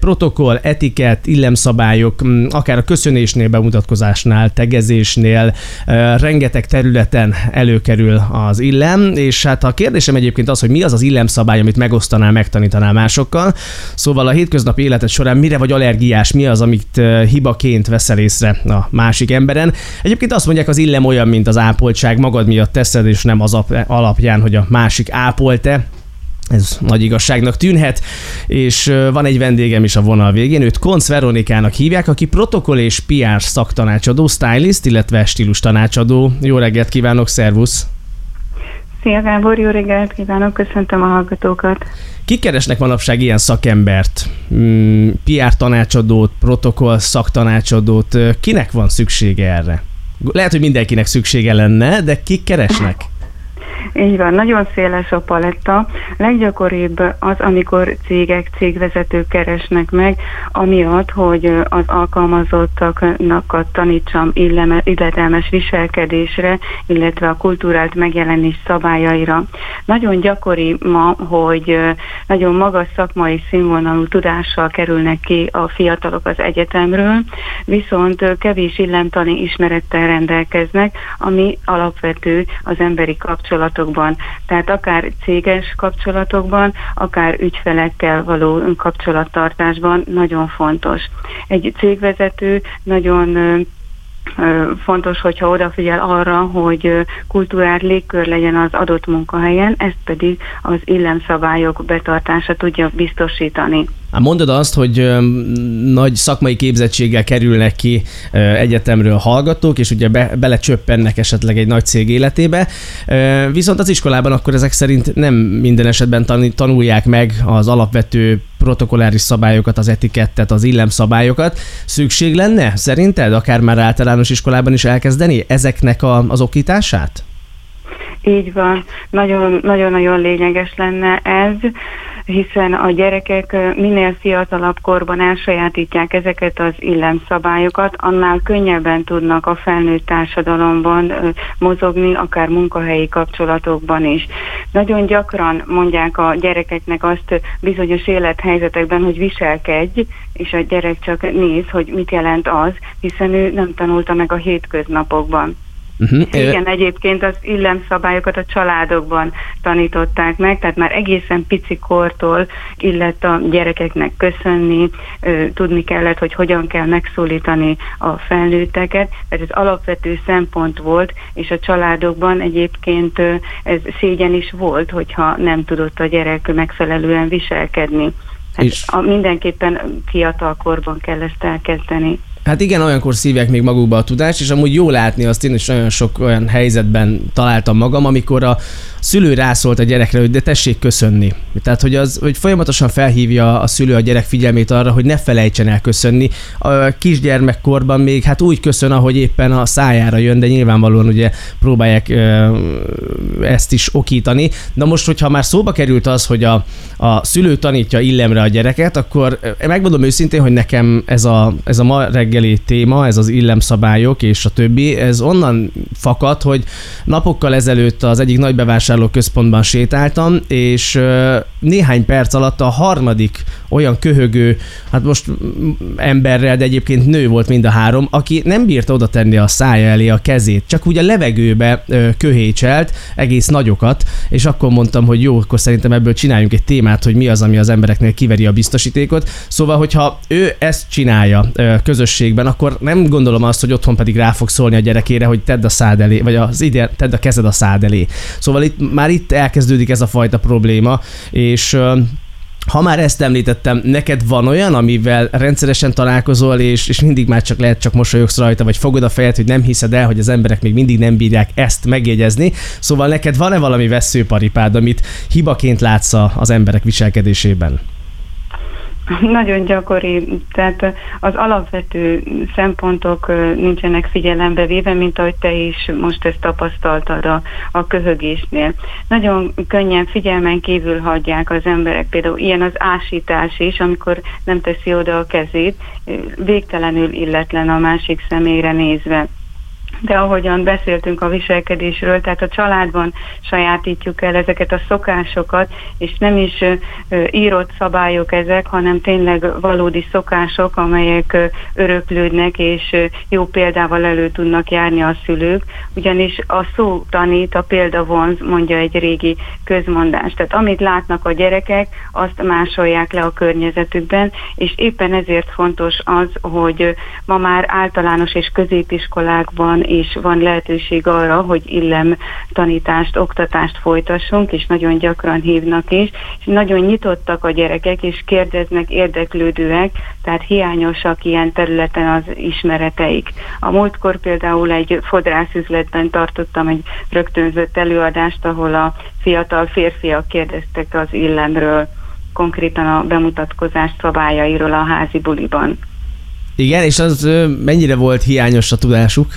protokoll, etikett, illemszabályok, akár a köszönésnél, bemutatkozásnál, tegezésnél, rengeteg területen előkerül az illem, és hát a kérdésem egyébként az, hogy mi az az illemszabály, amit megosztanál, megtanítanál másokkal. Szóval a hétköznapi életed során mire vagy allergiás, mi az, amit hibaként veszel észre a másik emberen. Egyébként azt mondják, az illem olyan, mint az ápoltság, magad miatt teszed, és nem az alapján, hogy a másik ápol-e. Ez nagy igazságnak tűnhet, és van egy vendégem is a vonal végén, őt Koncz Veronikának hívják, aki protokoll és PR szaktanácsadó, stylist, illetve stílus tanácsadó. Jó reggelt kívánok, szervusz! Szia Gábor, jó reggelt kívánok, köszöntöm a hallgatókat! Kik keresnek manapság ilyen szakembert, PR tanácsadót, protokoll szaktanácsadót? Kinek van szüksége erre? Lehet, hogy mindenkinek szüksége lenne, de kik keresnek? Így van, nagyon széles a paletta. Leggyakoribb az, amikor cégvezetők keresnek meg, amiatt, hogy az alkalmazottaknak tanítsam illetelmes viselkedésre, illetve a kulturált megjelenés szabályaira. Nagyon gyakori ma, hogy nagyon magas szakmai színvonalú tudással kerülnek ki a fiatalok az egyetemről, viszont kevés illemtani ismerettel rendelkeznek, ami alapvető az emberi kapcsolatokban. Tehát akár céges kapcsolatokban, akár ügyfelekkel való kapcsolattartásban nagyon fontos. Egy cégvezető nagyon fontos, hogyha odafigyel arra, hogy kulturált légkör legyen az adott munkahelyen, ezt pedig az illemszabályok betartása tudja biztosítani. Mondod azt, hogy nagy szakmai képzettséggel kerülnek ki egyetemről hallgatók, és ugye belecsöppennek esetleg egy nagy cég életébe, viszont az iskolában akkor ezek szerint nem minden esetben tanulják meg az alapvető protokolláris szabályokat, az etikettet, az illemszabályokat. Szükség lenne szerinted akár már általános iskolában is elkezdeni ezeknek az oktatását? Így van, nagyon-nagyon lényeges lenne ez, hiszen a gyerekek minél fiatalabb korban elsajátítják ezeket az illemszabályokat, annál könnyebben tudnak a felnőtt társadalomban mozogni, akár munkahelyi kapcsolatokban is. Nagyon gyakran mondják a gyerekeknek azt bizonyos élethelyzetekben, hogy viselkedj, és a gyerek csak néz, hogy mit jelent az, hiszen ő nem tanulta meg a hétköznapokban. Igen, egyébként az illemszabályokat a családokban tanították meg, tehát már egészen pici kortól illett a gyerekeknek köszönni, tudni kellett, hogy hogyan kell megszólítani a felnőtteket, tehát ez alapvető szempont volt, és a családokban egyébként ez szégyen is volt, hogyha nem tudott a gyerek megfelelően viselkedni. Hát mindenképpen fiatal korban kell ezt elkezdeni. Hát igen, olyankor szívják még magukba a tudást, és amúgy jó látni azt, én is nagyon sok olyan helyzetben találtam magam, amikor a szülő rászólt a gyerekre, hogy de tessék köszönni. Tehát, hogy folyamatosan felhívja a szülő a gyerek figyelmét arra, hogy ne felejtsen el köszönni. A kisgyermekkorban még hát úgy köszön, ahogy éppen a szájára jön, de nyilvánvalóan ugye próbálják ezt is okítani. Na most, hogyha már szóba került az, hogy a szülő tanítja illemre a gyereket, akkor megmondom őszintén, hogy nekem ez a ma reggeli téma, ez az illemszabályok és a többi, ez onnan fakad, hogy napokkal ezelőtt az egyik nagy bevásárlóközpontban sétáltam, és néhány perc alatt a harmadik olyan köhögő, hát most emberrel, de egyébként nő volt mind a három, aki nem bírta oda tenni a szája elé a kezét, csak úgy a levegőbe köhécselt, egész nagyokat, és akkor mondtam, hogy jó, akkor szerintem ebből csináljunk egy témát, hogy mi az, ami az embereknél kiveri a biztosítékot. Szóval, hogyha ő ezt csinálja közösségben, akkor nem gondolom azt, hogy otthon pedig rá fog szólni a gyerekére, hogy tedd a szád elé, vagy tedd a kezed a szád elé. Szóval itt elkezdődik ez a fajta probléma, és ha már ezt említettem, neked van olyan, amivel rendszeresen találkozol, és mindig már csak mosolyogsz rajta, vagy fogod a fejed, hogy nem hiszed el, hogy az emberek még mindig nem bírják ezt megjegyezni. Szóval neked van-e valami vesszőparipád, amit hibaként látsz az emberek viselkedésében? Nagyon gyakori, tehát az alapvető szempontok nincsenek figyelembe véve, mint ahogy te is most ezt tapasztaltad a köhögésnél. Nagyon könnyen figyelmen kívül hagyják az emberek, például ilyen az ásítás is, amikor nem teszi oda a kezét, végtelenül illetlen a másik személyre nézve. de ahogyan beszéltünk a viselkedésről, tehát a családban sajátítjuk el ezeket a szokásokat, és nem is írott szabályok ezek, hanem tényleg valódi szokások, amelyek öröklődnek, és jó példával elő tudnak járni a szülők, ugyanis a szó tanít, a példa vonz, mondja egy régi közmondás. Tehát amit látnak a gyerekek, azt másolják le a környezetükben, és éppen ezért fontos az, hogy ma már általános és középiskolákban és van lehetőség arra, hogy illemtanítást, oktatást folytassunk, és nagyon gyakran hívnak is, és nagyon nyitottak a gyerekek, és kérdeznek, érdeklődőek, tehát hiányosak ilyen területen az ismereteik. A múltkor például egy fodrászüzletben tartottam egy rögtönzött előadást, ahol a fiatal férfiak kérdeztek az illemről, konkrétan a bemutatkozás szabályairól a házi buliban. Igen, és az mennyire volt hiányos a tudásuk?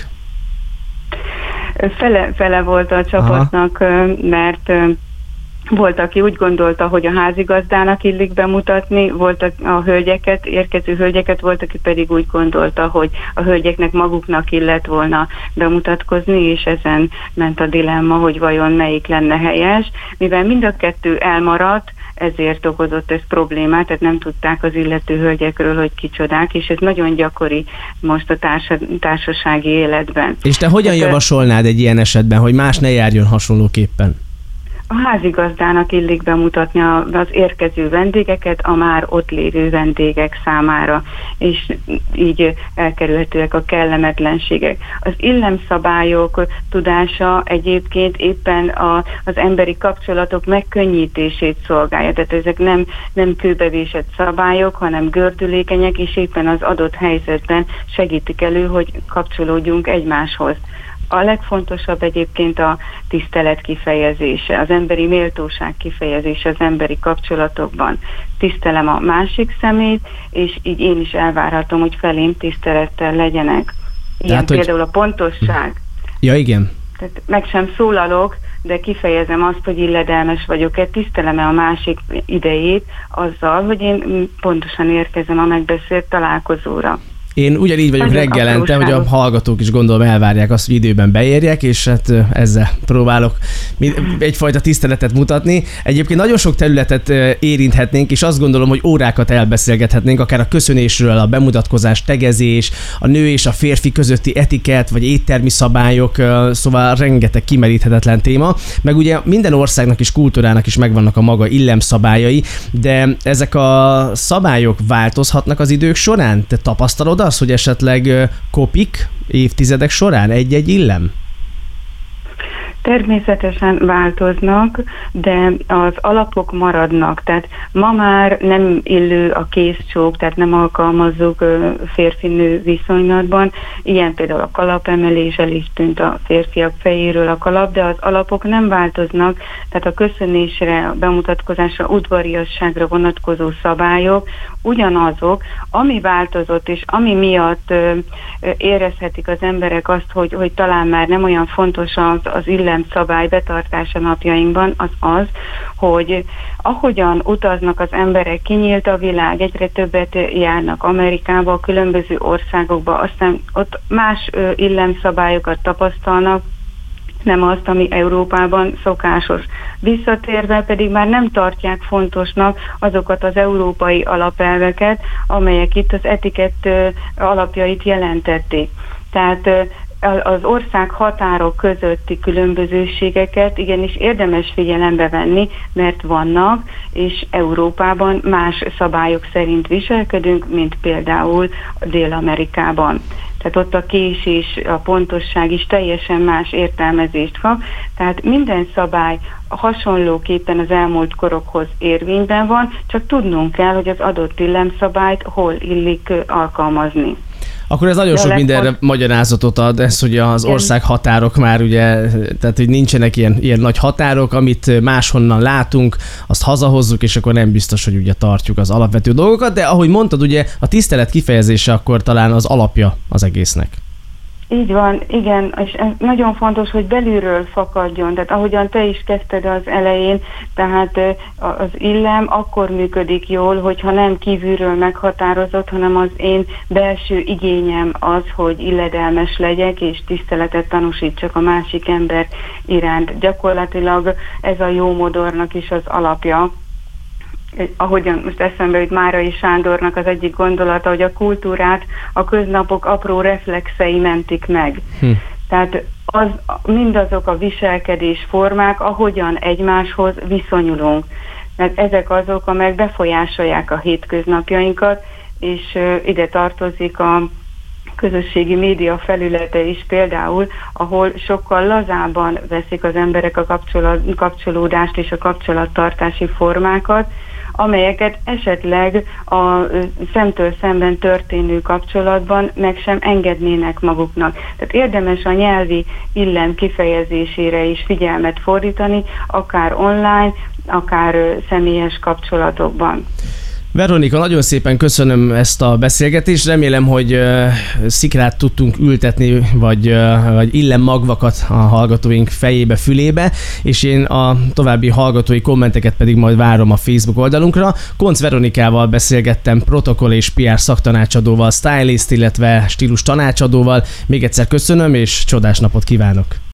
Fele volt a csapatnak, mert volt, aki úgy gondolta, hogy a házigazdának illik bemutatni, volt a hölgyeket, érkező hölgyeket, volt, aki pedig úgy gondolta, hogy a hölgyeknek maguknak illett volna bemutatkozni, és ezen ment a dilemma, hogy vajon melyik lenne helyes. Mivel mind a kettő elmaradt, ezért okozott ez problémát, tehát nem tudták az illető hölgyekről, hogy kicsodák, és ez nagyon gyakori most a társasági életben. És te hogyan javasolnád egy ilyen esetben, hogy más ne járjon hasonlóképpen? A házigazdának illik bemutatni az érkező vendégeket a már ott lévő vendégek számára, és így elkerülhetőek a kellemetlenségek. Az illemszabályok tudása egyébként éppen az emberi kapcsolatok megkönnyítését szolgálja, tehát ezek nem kőbevésett szabályok, hanem gördülékenyek, és éppen az adott helyzetben segítik elő, hogy kapcsolódjunk egymáshoz. A legfontosabb egyébként a tisztelet kifejezése, az emberi méltóság kifejezése az emberi kapcsolatokban. Tisztelem a másik szemét, és így én is elvárhatom, hogy felém tisztelettel legyenek. Ilyen tehát, például a pontosság. Ja, igen. Tehát meg sem szólalok, de kifejezem azt, hogy illedelmes vagyok-e, tisztelem-e a másik idejét azzal, hogy én pontosan érkezem a megbeszélt találkozóra. Én ugyanígy vagyok reggelente, hogy a hallgatók is gondolom elvárják azt, hogy időben beérjek, és hát ezzel próbálok egyfajta tiszteletet mutatni. Egyébként nagyon sok területet érinthetnénk, és azt gondolom, hogy órákat elbeszélgethetnénk, akár a köszönésről, a bemutatkozás, tegezés, a nő és a férfi közötti etikett, vagy éttermi szabályok, szóval rengeteg kimeríthetetlen téma. Meg ugye minden országnak és kultúrának is megvannak a maga illemszabályai, de ezek a szabályok változhatnak az idők során? Te tapasztalod az, hogy esetleg kopik évtizedek során egy-egy illem? Természetesen változnak, de az alapok maradnak. Tehát ma már nem illő a kézcsók, tehát nem alkalmazzuk férfi-nő viszonylatban. Ilyen például a kalapemelés, el is tűnt a férfiak fejéről a kalap, de az alapok nem változnak. Tehát a köszönésre, a bemutatkozásra, udvariasságra vonatkozó szabályok ugyanazok, ami változott, és ami miatt érezhetik az emberek azt, hogy talán már nem olyan fontos az illemszabály betartása napjainkban, az, hogy ahogyan utaznak az emberek, kinyílt a világ, egyre többet járnak Amerikába, a különböző országokba, aztán ott más illemszabályokat tapasztalnak, nem azt, ami Európában szokásos. Visszatérve pedig már nem tartják fontosnak azokat az európai alapelveket, amelyek itt az etikett alapjait jelentették. Tehát az ország határok közötti különbözőségeket igenis érdemes figyelembe venni, mert vannak, és Európában más szabályok szerint viselkedünk, mint például Dél-Amerikában. Tehát ott a késés, a pontosság is teljesen más értelmezést kap. Tehát minden szabály hasonlóképpen az elmúlt korokhoz érvényben van, csak tudnunk kell, hogy az adott illemszabályt hol illik alkalmazni. Akkor ez nagyon sok mindenre magyarázatot ad, ez, hogy az ország határok már ugye, tehát hogy nincsenek ilyen nagy határok, amit máshonnan látunk, azt hazahozzuk, és akkor nem biztos, hogy ugye tartjuk az alapvető dolgokat, de ahogy mondtad, ugye a tisztelet kifejezése akkor talán az alapja az egésznek. Így van, igen, és ez nagyon fontos, hogy belülről fakadjon, tehát ahogyan te is kezdted az elején, tehát az illem akkor működik jól, hogyha nem kívülről meghatározott, hanem az én belső igényem az, hogy illedelmes legyek, és tiszteletet tanúsítsak a másik ember iránt. Gyakorlatilag ez a jó modornak is az alapja. Ahogyan most eszembe jut Márai Sándornak az egyik gondolata, hogy a kultúrát a köznapok apró reflexei mentik meg. Tehát mindazok a viselkedés formák, ahogyan egymáshoz viszonyulunk. Mert ezek azok, amelyek befolyásolják a hétköznapjainkat, és ide tartozik a közösségi média felülete is például, ahol sokkal lazábban veszik az emberek a kapcsolódást és a kapcsolattartási formákat, amelyeket esetleg a szemtől szemben történő kapcsolatban meg sem engednének maguknak. Tehát érdemes a nyelvi illem kifejezésére is figyelmet fordítani, akár online, akár személyes kapcsolatokban. Veronika, nagyon szépen köszönöm ezt a beszélgetést. Remélem, hogy szikrát tudtunk ültetni, vagy illemmagvakat a hallgatóink fejébe, fülébe, és én a további hallgatói kommenteket pedig majd várom a Facebook oldalunkra. Koncz Veronikával beszélgettem, protokoll és PR szaktanácsadóval, stylist, illetve stílus tanácsadóval. Még egyszer köszönöm, és csodás napot kívánok!